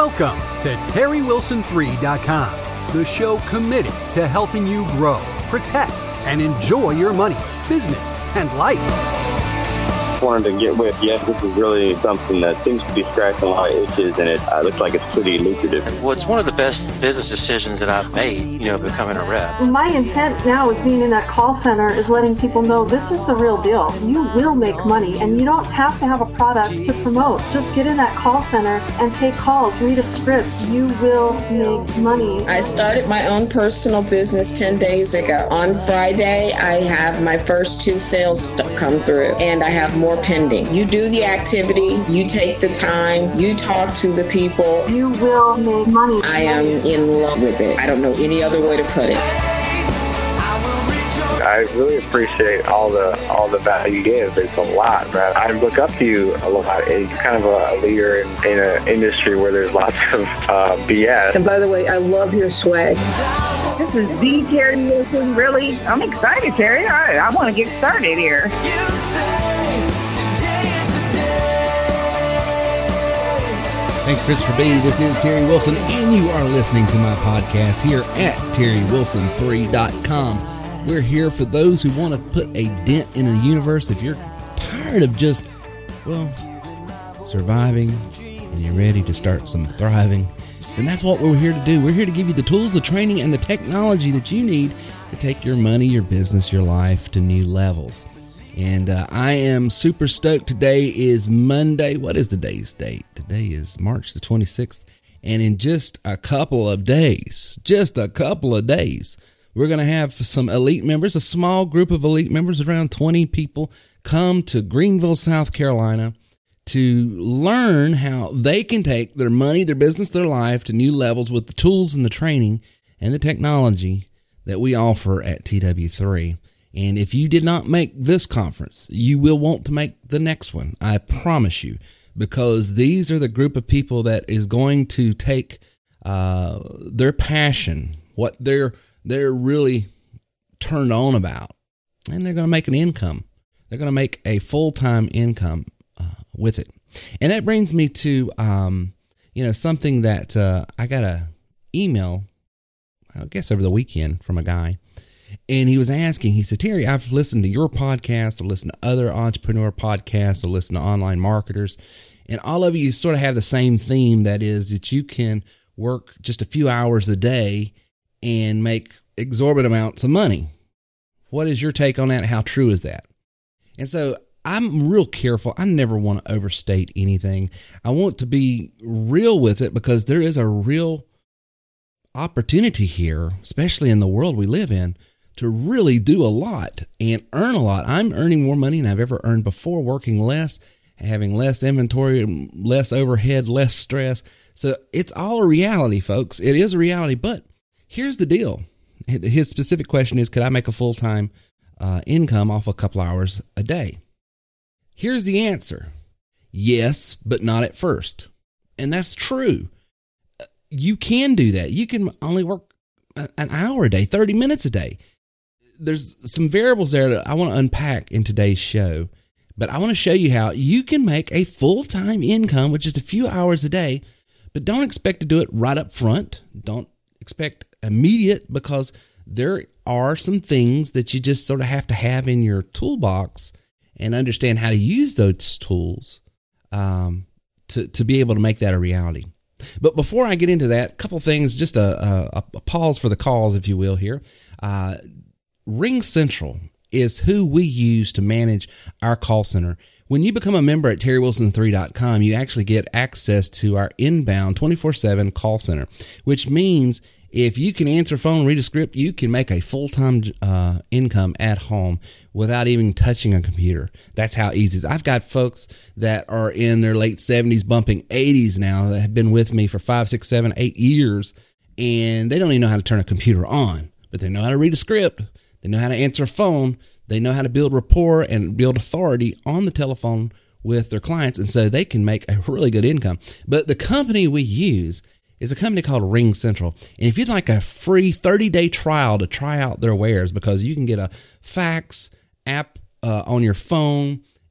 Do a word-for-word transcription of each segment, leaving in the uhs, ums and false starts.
Welcome to Terry Wilson three dot com, the show committed to helping you grow, protect, and enjoy your money, business, and life. Wanted to get with you. This is really something that seems to be scratching a lot of itches, and it uh, looks like it's pretty lucrative. Well, it's one of the best business decisions that I've made, you know, becoming a rep. My intent now is being in that call center is letting people know this is the real deal. You will make money, and you don't have to have a product to promote. Just get in that call center and take calls, read a script. You will make money. I started my own personal business ten days ago. On Friday, I have my first two sales come through, and I have more pending. You do the activity, you take the time, you talk to the people. You will make money. I am in love with it. I don't know any other way to put it. I really appreciate all the all the value you give. It's a lot, right? I look up to you a lot. You're kind of a leader in, in an industry where there's lots of uh, B S. And by the way, I love your swag. This is the Terry Wilson. Really? I'm excited, Terry. All right, I want to get started here. Thanks, Christopher B. This is Terry Wilson, and you are listening to my podcast here at Terry Wilson three dot com. We're here for those who want to put a dent in the universe. If you're tired of just, well, surviving and you're ready to start some thriving, then that's what we're here to do. We're here to give you the tools, the training, and the technology that you need to take your money, your business, your life to new levels. And uh, I am super stoked. Today is Monday. What is today's date? Today is March the twenty-sixth. And in just a couple of days, just a couple of days, we're going to have some elite members, a small group of elite members, around twenty people, come to Greenville, South Carolina to learn how they can take their money, their business, their life to new levels with the tools and the training and the technology that we offer at T W three. And if you did not make this conference, you will want to make the next one. I promise you, because these are the group of people that is going to take uh, their passion, what they're they're really turned on about, and they're going to make an income. They're going to make a full-time income uh, with it. And that brings me to um, you know something that uh, I got a email, I guess over the weekend, from a guy. And he was asking, he said, Terry, I've listened to your podcast, I've listened to other entrepreneur podcasts, I've listened to online marketers, and all of you sort of have the same theme, that is that you can work just a few hours a day and make exorbitant amounts of money. What is your take on that? How true is that? And so I'm real careful. I never want to overstate anything. I want to be real with it, because there is a real opportunity here, especially in the world we live in, to really do a lot and earn a lot. I'm earning more money than I've ever earned before, working less, having less inventory, less overhead, less stress. So it's all a reality, folks. It is a reality. But here's the deal. His specific question is, could I make a full-time uh, income off a couple hours a day? Here's the answer. Yes, but not at first. And that's true. You can do that. You can only work an hour a day, thirty minutes a day. There's some variables there that I want to unpack in today's show, but I want to show you how you can make a full-time income with just a few hours a day, but don't expect to do it right up front. Don't expect immediate, because there are some things that you just sort of have to have in your toolbox and understand how to use those tools um, to, to be able to make that a reality. But before I get into that, a couple things, just a, a, a pause for the calls, if you will, here. Uh, RingCentral is who we use to manage our call center. When you become a member at Terry Wilson three dot com, you actually get access to our inbound twenty-four seven call center, which means if you can answer phone, read a script, you can make a full-time uh, income at home without even touching a computer. That's how easy it is. I've got folks that are in their late seventies, bumping eighties now, that have been with me for five, six, seven, eight years, and they don't even know how to turn a computer on, but they know how to read a script. They know how to answer a phone. They know how to build rapport and build authority on the telephone with their clients, and so they can make a really good income. But the company we use is a company called RingCentral. And if you'd like a free thirty-day trial to try out their wares, because you can get a fax app uh, on your phone,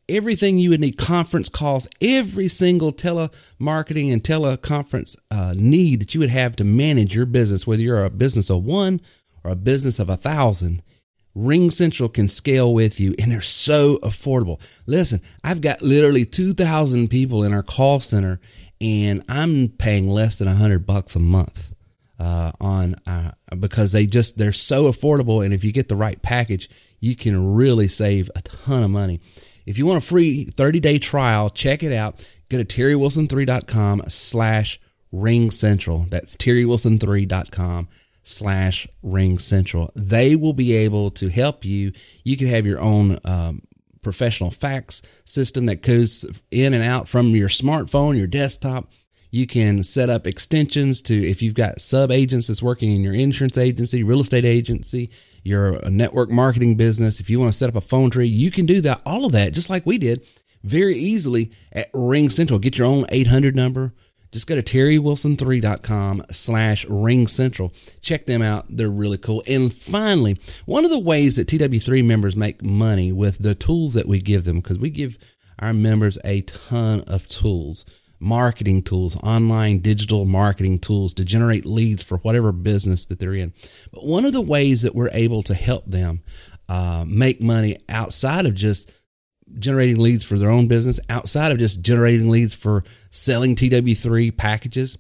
everything you would need, conference calls, every single telemarketing and teleconference uh, need that you would have to manage your business, whether you're a business of one or a business of a thousand. RingCentral can scale with you, and they're so affordable. Listen, I've got literally two thousand people in our call center, and I'm paying less than a hundred bucks a month uh, on uh, because they just they're so affordable. And if you get the right package, you can really save a ton of money. If you want a free thirty day trial, check it out. Go to terry wilson three dot com slash RingCentral. That's terry wilson three dot com slash RingCentral. They will be able to help you. You can have your own um, professional fax system that goes in and out from your smartphone, your desktop. You can set up extensions to, if you've got sub agents that's working in your insurance agency, real estate agency, your network marketing business. If you want to set up a phone tree, you can do that. All of that, just like we did, very easily at RingCentral. Get your own eight hundred number. Just go to terry wilson three dot com slash RingCentral. Check them out. They're really cool. And finally, one of the ways that T W three members make money with the tools that we give them, because we give our members a ton of tools, marketing tools, online digital marketing tools to generate leads for whatever business that they're in. But one of the ways that we're able to help them uh, make money outside of just generating leads for their own business, outside of just generating leads for selling T W three packages,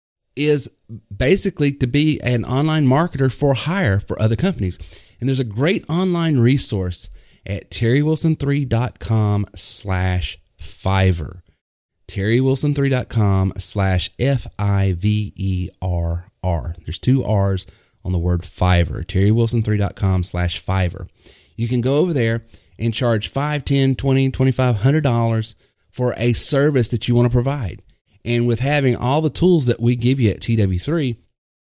is basically to be an online marketer for hire for other companies. And there's a great online resource at terry wilson three dot com slash Fiverr. terry wilson three dot com slash F I V E R R. There's two R's on the word Fiverr. terry wilson three dot com slash Fiverr. You can go over there and charge five, ten, twenty, twenty-five hundred dollars for a service that you want to provide. And with having all the tools that we give you at T W three,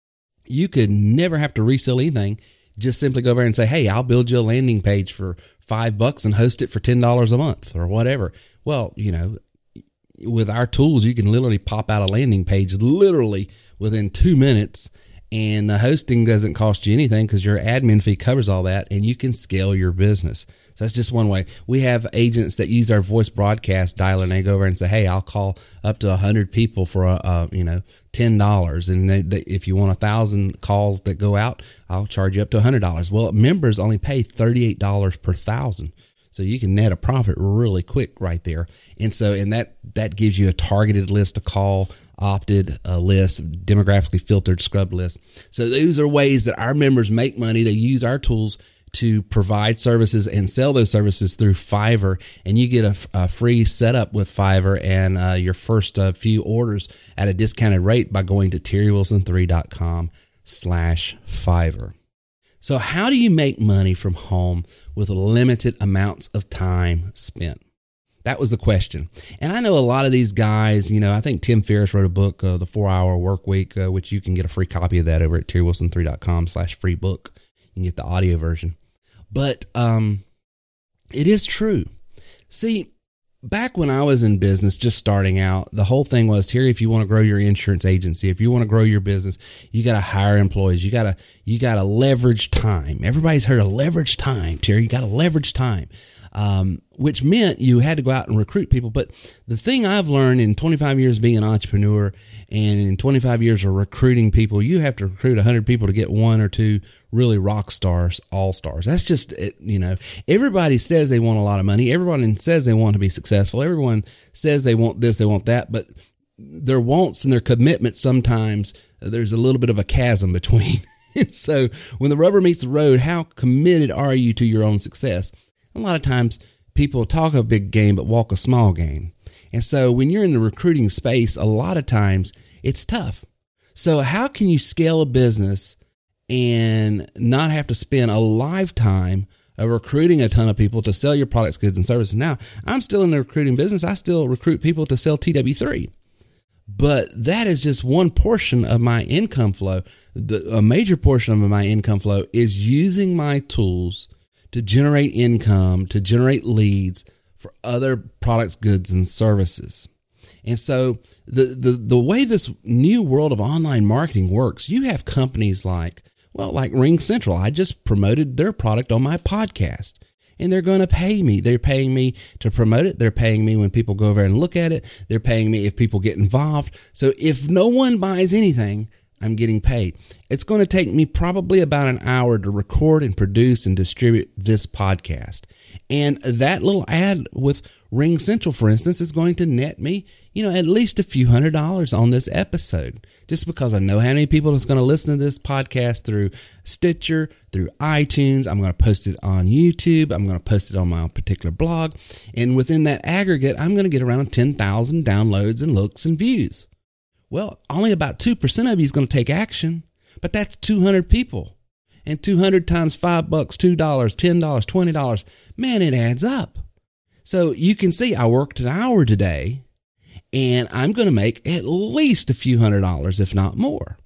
you could never have to resell anything. Just simply go over and say, hey, I'll build you a landing page for five bucks and host it for ten dollars a month or whatever. Well, you know, with our tools, you can literally pop out a landing page literally within two minutes. And the hosting doesn't cost you anything because your admin fee covers all that, and you can scale your business. So that's just one way. We have agents that use our voice broadcast dialer, and they go over and say, hey, I'll call up to one hundred people for, a, a, you know, ten dollars. And they, they, if you want one thousand calls that go out, I'll charge you up to one hundred dollars. Well, members only pay thirty-eight dollars per thousand. So you can net a profit really quick right there. And so, and that, that gives you a targeted list to call, opted uh, list, demographically filtered scrubbed list. So those are ways that our members make money. They use our tools to provide services and sell those services through Fiverr. And you get a, a free setup with Fiverr and uh, your first uh, few orders at a discounted rate by going to terry wilson three dot com slash Fiverr. So how do you make money from home with limited amounts of time spent? That was the question. And I know a lot of these guys, you know, I think Tim Ferriss wrote a book, uh, The four hour Work Week, uh, which you can get a free copy of that over at terry wilson three dot com slash free book. You can get the audio version. But um, it is true. See, back when I was in business, just starting out, the whole thing was, Terry, if you want to grow your insurance agency, if you want to grow your business, you got to hire employees. You got to, you got to leverage time. Everybody's heard of leverage time, Terry. You got to leverage time. Um, which meant you had to go out and recruit people. But the thing I've learned in twenty-five years being an entrepreneur and in twenty-five years of recruiting people, you have to recruit one hundred people to get one or two really rock stars, all stars. That's just, you know, everybody says they want a lot of money. Everyone says they want to be successful. Everyone says they want this, they want that, but their wants and their commitments, sometimes there's a little bit of a chasm between. So when the rubber meets the road, how committed are you to your own success? A lot of times people talk a big game but walk a small game. And so when you're in the recruiting space, a lot of times it's tough. So how can you scale a business and not have to spend a lifetime of recruiting a ton of people to sell your products, goods, and services? Now, I'm still in the recruiting business. I still recruit people to sell T W three. But that is just one portion of my income flow. The, a major portion of my income flow is using my tools to generate income, to generate leads for other products, goods, and services. And so the, the, the way this new world of online marketing works, you have companies like, well, like RingCentral. I just promoted their product on my podcast. and they're going to pay me. They're paying me to promote it. They're paying me when people go over and look at it. They're paying me if people get involved. So if no one buys anything, I'm getting paid. It's going to take me probably about an hour to record and produce and distribute this podcast. And that little ad with Ring Central, for instance, is going to net me, you know, at least a few hundred dollars on this episode, just because I know how many people is going to listen to this podcast through Stitcher, through iTunes. I'm going to post it on YouTube. I'm going to post it on my particular blog. And within that aggregate, I'm going to get around ten thousand downloads and looks and views. Well, only about two percent of you is going to take action, but that's two hundred people. And two hundred times five bucks, two dollars, ten dollars, twenty dollars, man, it adds up. So you can see I worked an hour today, and I'm going to make at least a few hundred dollars, if not more.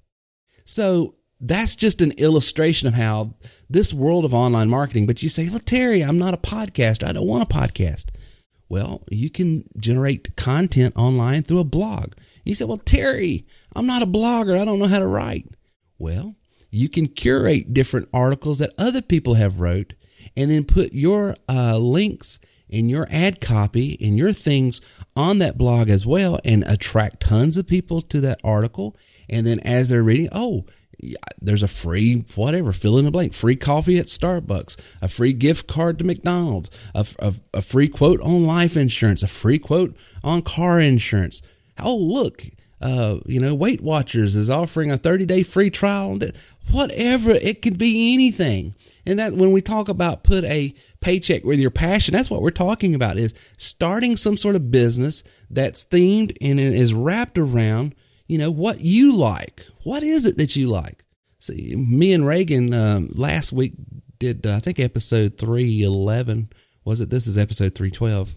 So that's just an illustration of how this world of online marketing, but you say, well, Terry, I'm not a podcaster. I don't want a podcast. Well, you can generate content online through a blog. You say, well, Terry, I'm not a blogger. I don't know how to write. Well, you can curate different articles that other people have wrote and then put your uh, links and your ad copy and your things on that blog as well and attract tons of people to that article. And then as they're reading, oh, there's a free whatever, fill in the blank, free coffee at Starbucks, a free gift card to McDonald's, a, a, a free quote on life insurance, a free quote on car insurance. Oh, look, uh, you know, Weight Watchers is offering a thirty-day free trial. Whatever, it could be anything. And that when we talk about put a paycheck with your passion, that's what we're talking about, is starting some sort of business that's themed and is wrapped around, you know, what you like. What is it that you like? See, me and Reagan um, last week did, uh, I think, episode three eleven. Was it? This is episode three twelve.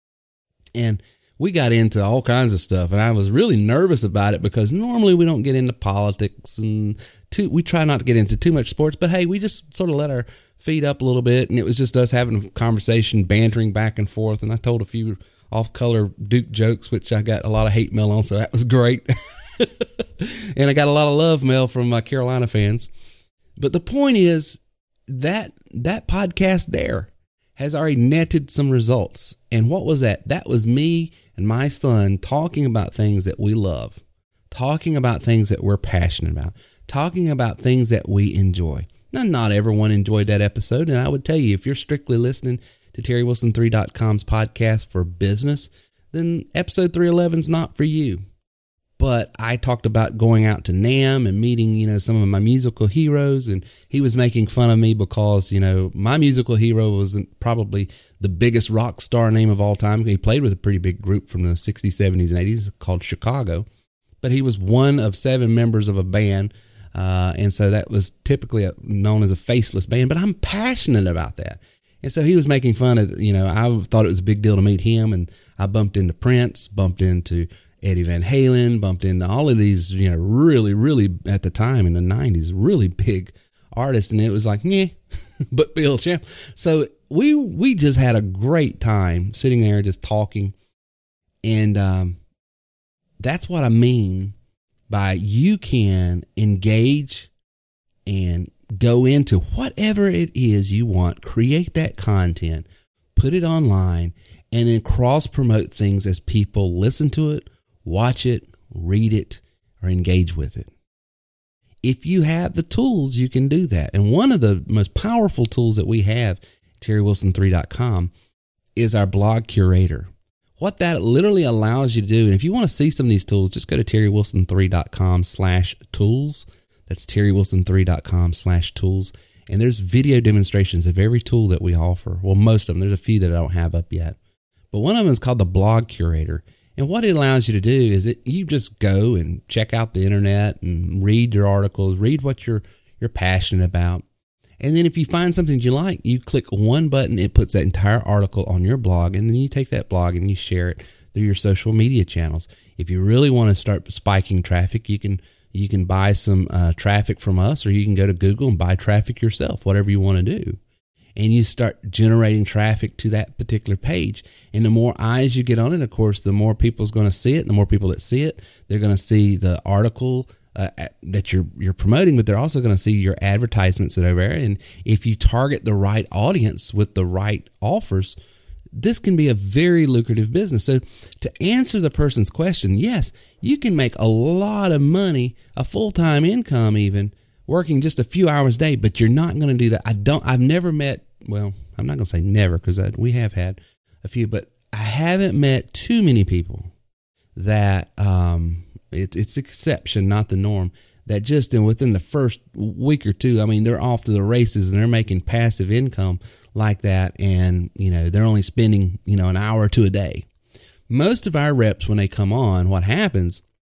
And we got into all kinds of stuff, and I was really nervous about it because normally we don't get into politics and too, we try not to get into too much sports, but hey, we just sort of let our feet up a little bit, and it was just us having a conversation, bantering back and forth, and I told a few off-color Duke jokes, which I got a lot of hate mail on, so that was great. And I got a lot of love mail from my Carolina fans. But the point is that that podcast there has already netted some results. And what was that? That was me and my son talking about things that we love, talking about things that we're passionate about, talking about things that we enjoy. Now, not everyone enjoyed that episode. And I would tell you, if you're strictly listening to Terry Wilson three dot com's podcast for business, then episode three eleven is not for you. But I talked about going out to NAMM and meeting, you know, some of my musical heroes, and he was making fun of me because, you know, my musical hero wasn't probably the biggest rock star name of all time. He played with a pretty big group from the sixties, seventies, and eighties called Chicago, but he was one of seven members of a band, uh, and so that was typically known as a faceless band, but I'm passionate about that. And so he was making fun of, you know, I thought it was a big deal to meet him, and I bumped into Prince, bumped into Eddie Van Halen, bumped into all of these, you know, really, really, at the time in the nineties, really big artists. And it was like, yeah, but Bill Champ. So we, we just had a great time sitting there just talking. And um, that's what I mean by you can engage and go into whatever it is you want, create that content, put it online, and then cross promote things as people listen to it, watch it, read it, or engage with it. If you have the tools, you can do that. And one of the most powerful tools that we have, Terry Wilson three dot com, is our blog curator. What that literally allows you to do, and if you want to see some of these tools, just go to Terry Wilson three dot com slash tools. That's Terry Wilson three dot com slash tools. And there's video demonstrations of every tool that we offer. Well, most of them. There's a few that I don't have up yet. But one of them is called the blog curator. And what it allows you to do is it you just go and check out the internet and read your articles, read what you're you're passionate about. And then if you find something you like, you click one button, it puts that entire article on your blog, and then you take that blog and you share it through your social media channels. If you really want to start spiking traffic, you can you can buy some uh, traffic from us, or you can go to Google and buy traffic yourself, whatever you want to do. And you start generating traffic to that particular page. And the more eyes you get on it, of course, the more people's going to see it. And the more people that see it, they're going to see the article uh, that you're you're promoting, but they're also going to see your advertisements that are there. And if you target the right audience with the right offers, this can be a very lucrative business. So to answer the person's question, yes, you can make a lot of money, a full-time income even, working just a few hours a day, but you're not going to do that. I don't, I've never met, well, I'm not going to say never because we have had a few, but I haven't met too many people that, um, it, it's exception, not the norm, that just in within the first week or two, I mean, they're off to the races and they're making passive income like that. And, you know, they're only spending, you know, an hour or two a day. Most of our reps, when they come on, what happens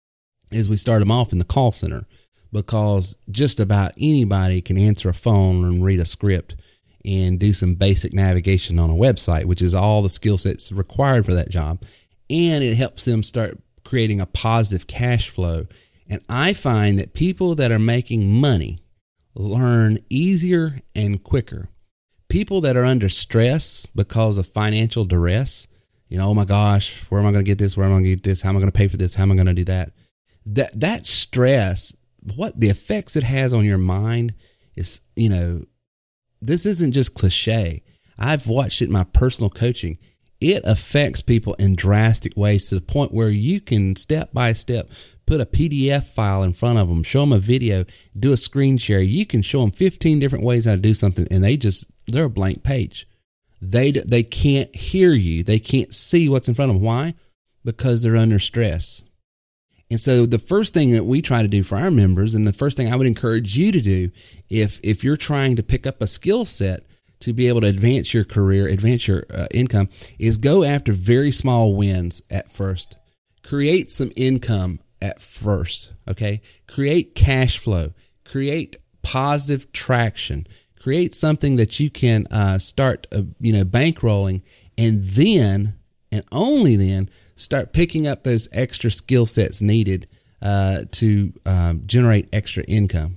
is we start them off in the call center because just about anybody can answer a phone and read a script and do some basic navigation on a website, which is all the skill sets required for that job. And it helps them start creating a positive cash flow. And I find that people that are making money learn easier and quicker. People that are under stress because of financial duress, you know, oh my gosh, where am I going to get this? Where am I going to get this? How am I going to pay for this? How am I going to do that? That that stress, what the effects it has on your mind is, you know, this isn't just cliche. I've watched it in my personal coaching. It affects people in drastic ways to the point where you can step by step put a P D F file in front of them, show them a video, do a screen share. You can show them fifteen different ways how to do something, and they just, they're a blank page. They they can't hear you. They can't see what's in front of them. Why? Because they're under stress. And so the first thing that we try to do for our members, and the first thing I would encourage you to do, if if you're trying to pick up a skill set to be able to advance your career, advance your uh, income, is go after very small wins at first. Create some income at first, okay? Create cash flow. Create positive traction. Create something that you can uh, start, uh, you know, bankrolling, and then, and only then, start picking up those extra skill sets needed uh, to um, generate extra income.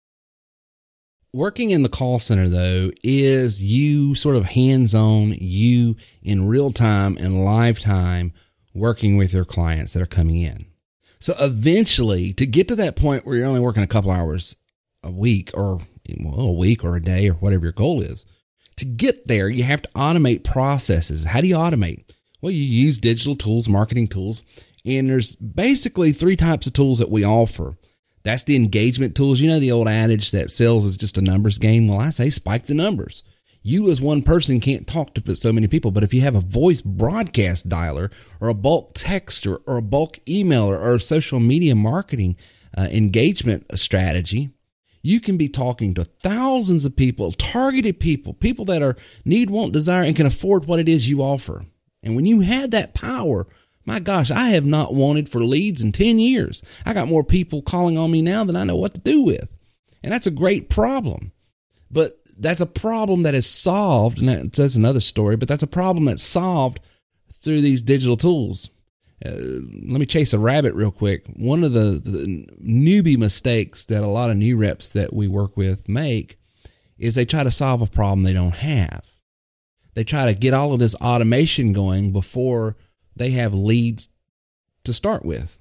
Working in the call center, though, is you sort of hands-on, you in real time and live time working with your clients that are coming in. So eventually, to get to that point where you're only working a couple hours a week or well, a week or a day or whatever your goal is, to get there, you have to automate processes. How do you automate? Well, you use digital tools, marketing tools, and there's basically three types of tools that we offer. That's the engagement tools. You know the old adage that sales is just a numbers game? Well, I say spike the numbers. You as one person can't talk to so many people, but if you have a voice broadcast dialer or a bulk texter or a bulk emailer or a social media marketing uh, engagement strategy, you can be talking to thousands of people, targeted people, people that are need, want, desire, and can afford what it is you offer. And when you had that power, my gosh, I have not wanted for leads in ten years. I got more people calling on me now than I know what to do with. And that's a great problem. But that's a problem that is solved, and that's another story, but that's a problem that's solved through these digital tools. Uh, let me chase a rabbit real quick. One of the, the newbie mistakes that a lot of new reps that we work with make is they try to solve a problem they don't have. They try to get all of this automation going before they have leads to start with.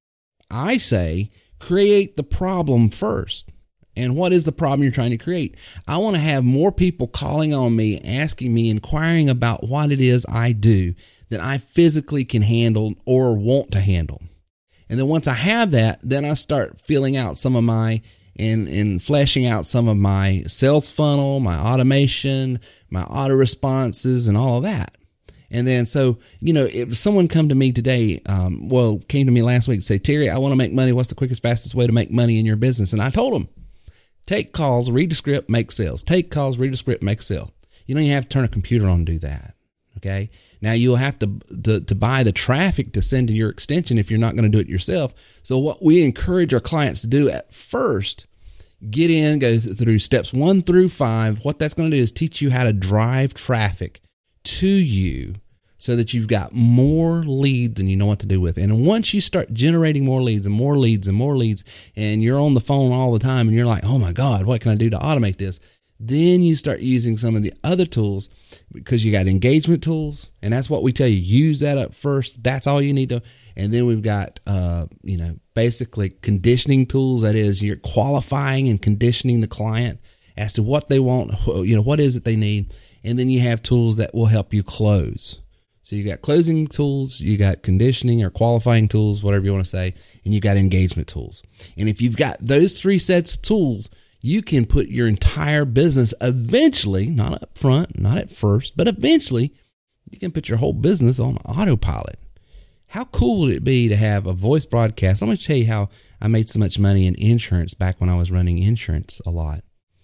I say create the problem first. And what is the problem you're trying to create? I want to have more people calling on me, asking me, inquiring about what it is I do that I physically can handle or want to handle. And then once I have that, then I start filling out some of my and, and fleshing out some of my sales funnel, my automation, my auto responses, and all of that. And then, so, you know, if someone come to me today, um, well, came to me last week and say, Terry, I want to make money. What's the quickest, fastest way to make money in your business? And I told them, take calls, read the script, make sales. Take calls, read the script, make sales. You don't even have to turn a computer on to do that. Okay. Now you'll have to, to, to buy the traffic to send to your extension if you're not going to do it yourself. So what we encourage our clients to do at first, get in, go through steps one through five. What that's going to do is teach you how to drive traffic to you so that you've got more leads and you know what to do with. And once you start generating more leads and more leads and more leads, and you're on the phone all the time and you're like, oh my God, what can I do to automate this? Then you start using some of the other tools, because you got engagement tools, and that's what we tell you. Use that up first. That's all you need to. And then we've got, uh, you know, basically conditioning tools. That is, you're qualifying and conditioning the client as to what they want, you know, what is it they need. And then you have tools that will help you close. So you got closing tools, you got conditioning or qualifying tools, whatever you want to say, and you got engagement tools. And if you've got those three sets of tools, you can put your entire business eventually, not up front, not at first, but eventually you can put your whole business on autopilot. How cool would it be to have a voice broadcast? I'm going to tell you how I made so much money in insurance back when I was running insurance a lot.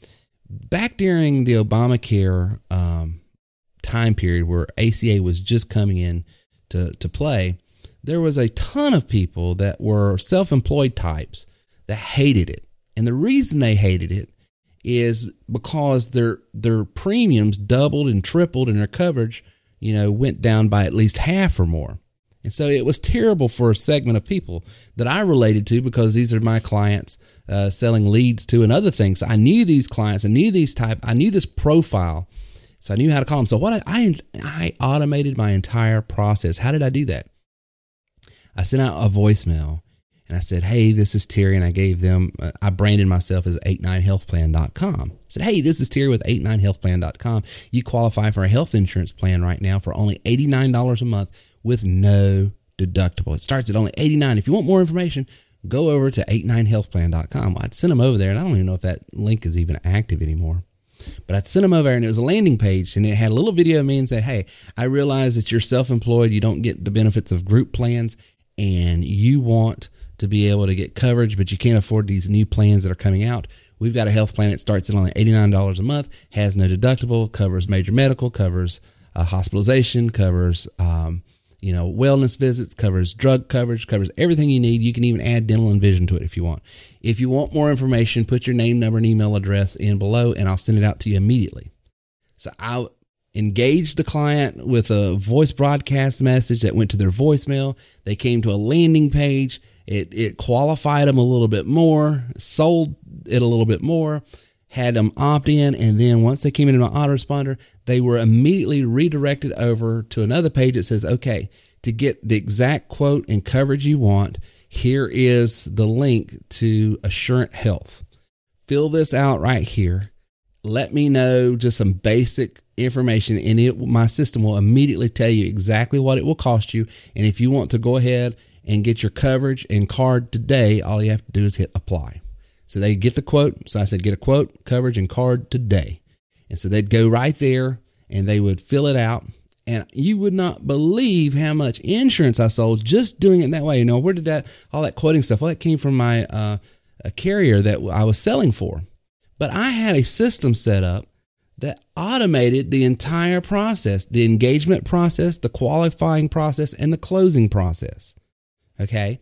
Back during the Obamacare um, time period where A C A was just coming in to, to play, there was a ton of people that were self-employed types that hated it. And the reason they hated it is because their their premiums doubled and tripled and their coverage, you know, went down by at least half or more. And so it was terrible for a segment of people that I related to, because these are my clients uh, selling leads to and other things. So I knew these clients, I knew these type, I knew this profile, so I knew how to call them. So what I, I, I automated my entire process. How did I do that? I sent out a voicemail. And I said, hey, this is Terry. And I gave them, uh, I branded myself as eight nine health plan dot com. I said, hey, this is Terry with eight nine health plan dot com. You qualify for a health insurance plan right now for only eighty-nine dollars a month with no deductible. It starts at only eighty-nine dollars. If you want more information, go over to eight nine health plan dot com. I'd send them over there, and I don't even know if that link is even active anymore. But I'd send them over, and it was a landing page, and it had a little video of me and say, hey, I realize that you're self-employed. You don't get the benefits of group plans, and you want to be able to get coverage, but you can't afford these new plans that are coming out. We've got a health plan that starts at only eighty-nine dollars a month, has no deductible, covers major medical, covers uh, hospitalization, covers um, you know wellness visits, covers drug coverage, covers everything you need. You can even add dental and vision to it if you want. If you want more information, put your name, number, and email address in below, and I'll send it out to you immediately. So I'll engaged the client with a voice broadcast message that went to their voicemail. They came to a landing page. It it qualified them a little bit more, sold it a little bit more, had them opt in, and then once they came into my autoresponder, they were immediately redirected over to another page that says, okay, to get the exact quote and coverage you want, here is the link to Assurant Health. Fill this out right here. Let me know just some basic information, and it my system will immediately tell you exactly what it will cost you. And if you want to go ahead and get your coverage and card today, all you have to do is hit apply. So they get the quote. So I said, get a quote, coverage, and card today. And so they'd go right there and they would fill it out. And you would not believe how much insurance I sold just doing it that way. You know, where did that, all that quoting stuff, well, that came from my uh, a carrier that I was selling for. But I had a system set up that automated the entire process, the engagement process, the qualifying process, and the closing process. Okay.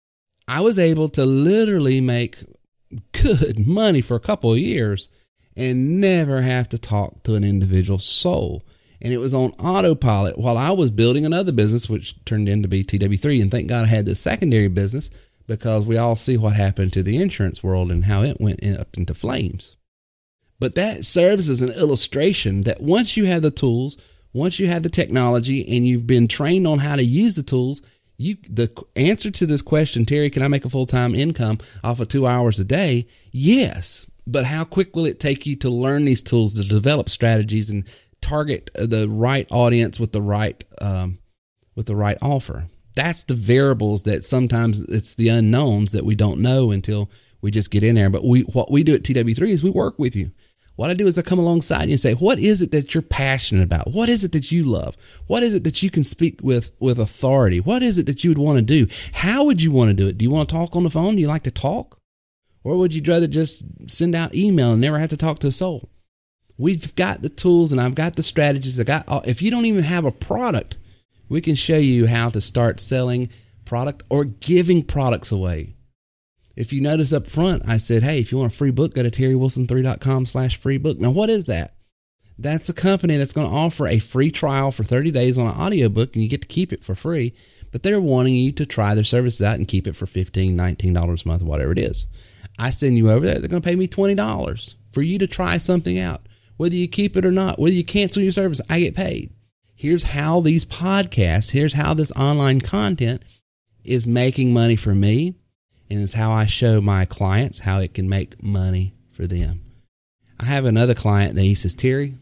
I was able to literally make good money for a couple of years and never have to talk to an individual soul. And it was on autopilot while I was building another business, which turned into be T W three. And thank God I had this secondary business, because we all see what happened to the insurance world and how it went in, up into flames. But that serves as an illustration that once you have the tools, once you have the technology, and you've been trained on how to use the tools, you the answer to this question, Terry, can I make a full-time income off of two hours a day? Yes. But how quick will it take you to learn these tools, to develop strategies and target the right audience with the right um, with the right offer? That's the variables that sometimes it's the unknowns that we don't know until we just get in there. But we what we do at T W three is we work with you. What I do is I come alongside you and say, what is it that you're passionate about? What is it that you love? What is it that you can speak with, with authority? What is it that you would want to do? How would you want to do it? Do you want to talk on the phone? Do you like to talk? Or would you rather just send out email and never have to talk to a soul? We've got the tools and I've got the strategies. I got, if you don't even have a product, we can show you how to start selling product or giving products away. If you notice up front, I said, hey, if you want a free book, go to terry wilson three dot com slash free book. Now, what is that? That's a company that's going to offer a free trial for thirty days on an audiobook, and you get to keep it for free. But they're wanting you to try their services out and keep it for fifteen dollars, nineteen dollars a month, whatever it is. I send you over there. They're going to pay me twenty dollars. for you to try something out. Whether you keep it or not, whether you cancel your service, I get paid. Here's how these podcasts, here's how this online content is making money for me, and it's how I show my clients how it can make money for them. I have another client that he says, Terry,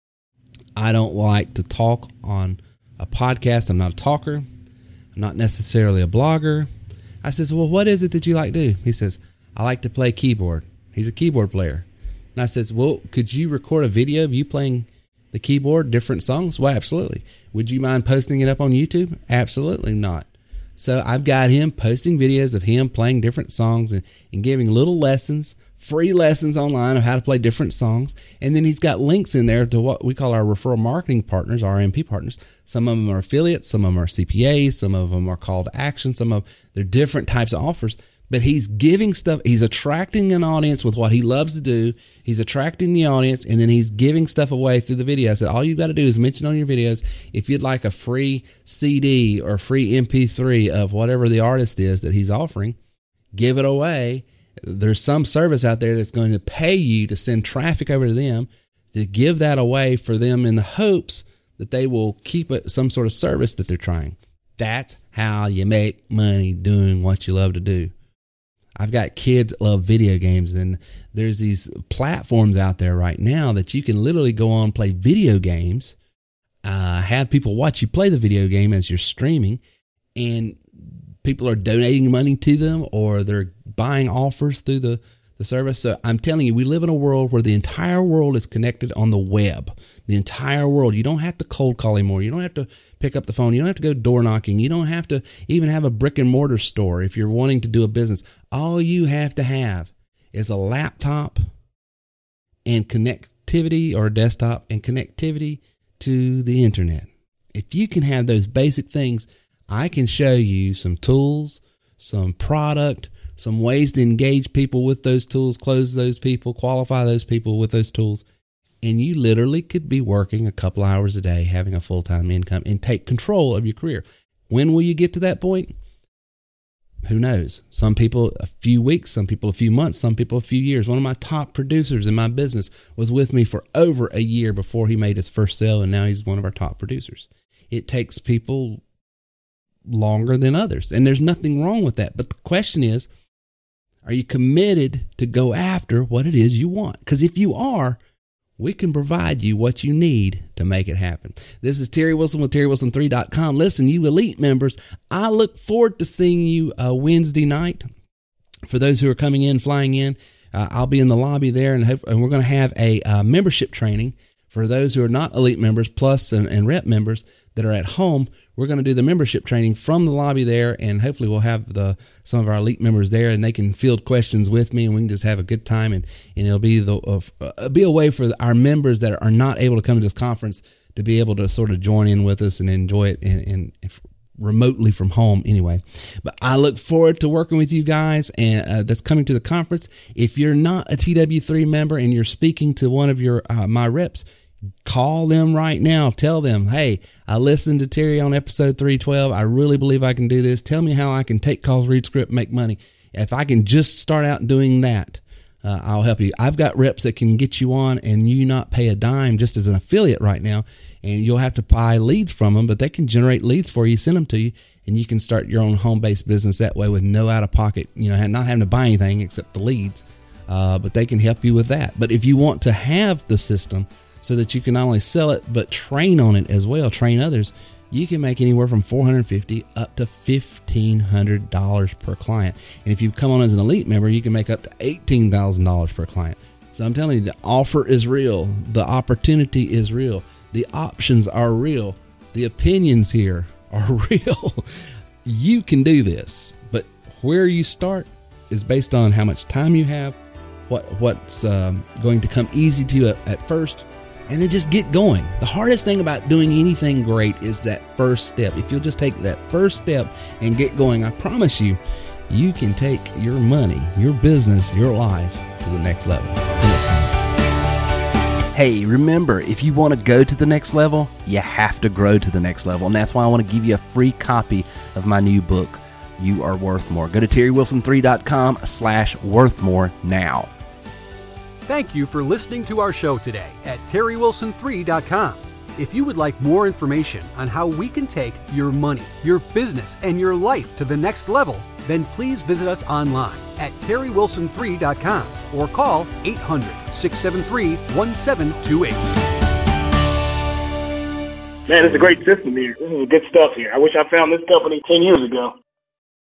I don't like to talk on a podcast. I'm not a talker. I'm not necessarily a blogger. I says, well, what is it that you like to do? He says, I like to play keyboard. He's a keyboard player. And I says, well, could you record a video of you playing the keyboard, different songs? Well, absolutely. Would you mind posting it up on YouTube? Absolutely not. So I've got him posting videos of him playing different songs and, and giving little lessons, free lessons online of how to play different songs. And then he's got links in there to what we call our referral marketing partners, R M P partners. Some of them are affiliates, some of them are C P As, some of them are call to action, some of they're different types of offers. But he's giving stuff, he's attracting an audience with what he loves to do. He's attracting the audience, and then he's giving stuff away through the video. I said, all you've got to do is mention on your videos if you'd like a free C D or free M P three of whatever the artist is that he's offering, give it away. There's some service out there that's going to pay you to send traffic over to them, to give that away for them in the hopes that they will keep it some sort of service that they're trying. That's how you make money doing what you love to do. I've got kids that love video games, and there's these platforms out there right now that you can literally go on, play video games, uh, have people watch you play the video game as you're streaming, and people are donating money to them, or they're buying offers through the, the service. So I'm telling you, we live in a world where the entire world is connected on the web. The entire world. You don't have to cold call anymore. You don't have to pick up the phone. You don't have to go door knocking. You don't have to even have a brick and mortar store if you're wanting to do a business. All you have to have is a laptop and connectivity, or a desktop and connectivity to the internet. If you can have those basic things, I can show you some tools, some product, some ways to engage people with those tools, close those people, qualify those people with those tools. And you literally could be working a couple hours a day, having a full-time income, and take control of your career. When will you get to that point? Who knows? Some people a few weeks, some people a few months, some people a few years. One of my top producers in my business was with me for over a year before he made his first sale, and now he's one of our top producers. It takes people longer than others, and there's nothing wrong with that. But the question is, are you committed to go after what it is you want? Because if you are, we can provide you what you need to make it happen. This is Terry Wilson with Terry Wilson three dot com. Listen, you elite members, I look forward to seeing you uh, Wednesday night. For those who are coming in, flying in, uh, I'll be in the lobby there, and, hope, and we're going to have a uh, membership training for those who are not elite members, plus and, and rep members that are at home. We're going to do the membership training from the lobby there, and hopefully we'll have the some of our elite members there, and they can field questions with me, and we can just have a good time, and, and it'll be the uh, be a way for our members that are not able to come to this conference to be able to sort of join in with us and enjoy it in, in, in remotely from home anyway. But I look forward to working with you guys, and uh, that's coming to the conference. If you're not a T W three member and you're speaking to one of your uh, my reps, call them right now. Tell them, hey, I listened to Terry on episode three twelve. I really believe I can do this. Tell me how I can take calls, read script, make money. If I can just start out doing that, uh, I'll help you. I've got reps that can get you on and you not pay a dime just as an affiliate right now. And you'll have to buy leads from them, but they can generate leads for you, send them to you, and you can start your own home-based business that way with no out-of-pocket, you know, not having to buy anything except the leads. Uh, but they can help you with that. But if you want to have the system so that you can not only sell it, but train on it as well, train others, you can make anywhere from four hundred fifty dollars up to fifteen hundred dollars per client. And if you come on as an elite member, you can make up to eighteen thousand dollars per client. So I'm telling you, the offer is real. The opportunity is real. The options are real. The opinions here are real. You can do this, but where you start is based on how much time you have, what what's um, going to come easy to you at, at first, and then just get going. The hardest thing about doing anything great is that first step. If you'll just take that first step and get going, I promise you, you can take your money, your business, your life to the next level. The next time. Hey, remember, if you want to go to the next level, you have to grow to the next level. And that's why I want to give you a free copy of my new book, You Are Worth More. Go to terry wilson three dot com slash worth more now. Thank you for listening to our show today at terry wilson three dot com. If you would like more information on how we can take your money, your business, and your life to the next level, then please visit us online at terry wilson three dot com or call eight hundred, six seven three, one seven two eight. Man, it's a great system here. This is good stuff here. I wish I found this company ten years ago.